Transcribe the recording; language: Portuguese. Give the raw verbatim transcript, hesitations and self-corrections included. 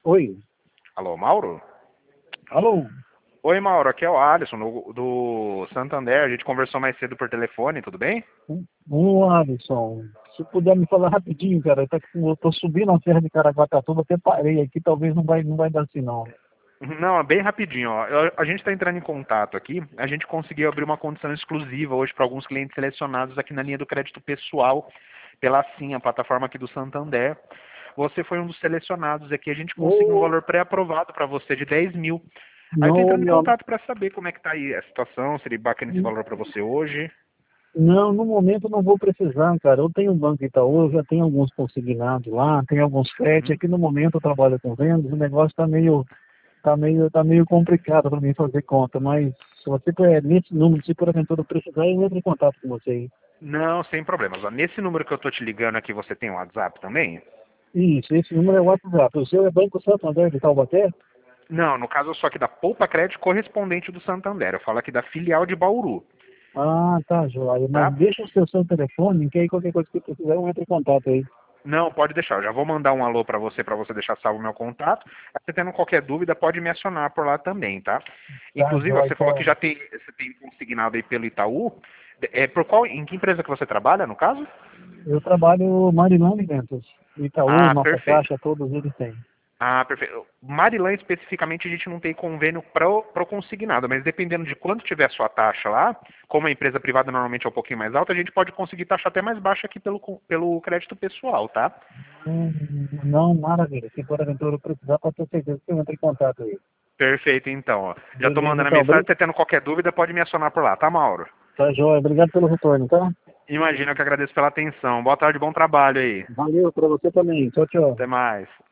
Oi. Alô, Mauro? Alô? Oi, Mauro, aqui é o Alisson, do, do Santander. A gente conversou mais cedo por telefone, tudo bem? Ô, Alisson, se puder me falar rapidinho, cara, tá, com- eu tô subindo a Serra de Caraguatatuba, até parei aqui, talvez não vai, não vai dar assim, não. Não, é bem rapidinho, ó. Eu- a gente está entrando em contato aqui. A gente conseguiu abrir uma condição exclusiva hoje para alguns clientes selecionados aqui na linha do crédito pessoal, pela Sim, a plataforma aqui do Santander. Você foi um dos selecionados aqui. A gente conseguiu um Ô, valor pré-aprovado para você de dez mil. Aí eu tô não, entrando em meu, contato para saber como é que tá aí a situação, seria bacana esse valor para você hoje. não, no momento não vou precisar, cara. Eu tenho um Banco Itaú, eu já tenho alguns consignados lá, tenho alguns créditos. Uhum. Aqui no momento eu trabalho com vendas, o negócio tá meio, tá meio, tá meio complicado para mim fazer conta, mas se você puder, nesse número, se por aventura precisar, eu entro em contato com você aí. Não, sem problemas. Ó, nesse número que eu tô te ligando aqui, você tem o WhatsApp também? Isso, esse número é o WhatsApp. O seu é Banco Santander de Taubaté? Não, no caso eu sou aqui da Poupa Crédito correspondente do Santander. Eu falo aqui da filial de Bauru, Ah, tá, joia. Mas tá? deixa o seu, seu telefone, que aí qualquer coisa que precisar eu entro em contato aí. Não, pode deixar. Eu já vou mandar um alô pra você, pra você deixar salvo o meu contato. Se tendo qualquer dúvida, pode me acionar por lá também, tá? Tá, Inclusive, joia, você falou que então. já tem, você tem consignado aí pelo Itaú. É, por qual, em que empresa que você trabalha, no caso? Eu trabalho Marilã Alimentos. Itaú, Ah, Nossa perfeito. Caixa, todos eles têm. Ah, perfeito. Marilã, especificamente, a gente não tem convênio para o consignado, mas dependendo de quanto tiver a sua taxa lá, como a empresa privada normalmente é um pouquinho mais alta, a gente pode conseguir taxa até mais baixa aqui pelo, co- pelo crédito pessoal, tá? Hum, não, maravilha. Se por aventura eu precisar, pode ter certeza que eu entro em contato aí. Perfeito, então. Ó. Já tô Beleza, mandando a então. mensagem, Obri- se tendo qualquer dúvida, pode me acionar por lá, tá, Mauro? Tá, joia. Obrigado pelo retorno, tá? Imagina que eu agradeço pela atenção. Boa tarde, bom trabalho aí. Valeu para você também. Tchau, tchau. Até mais.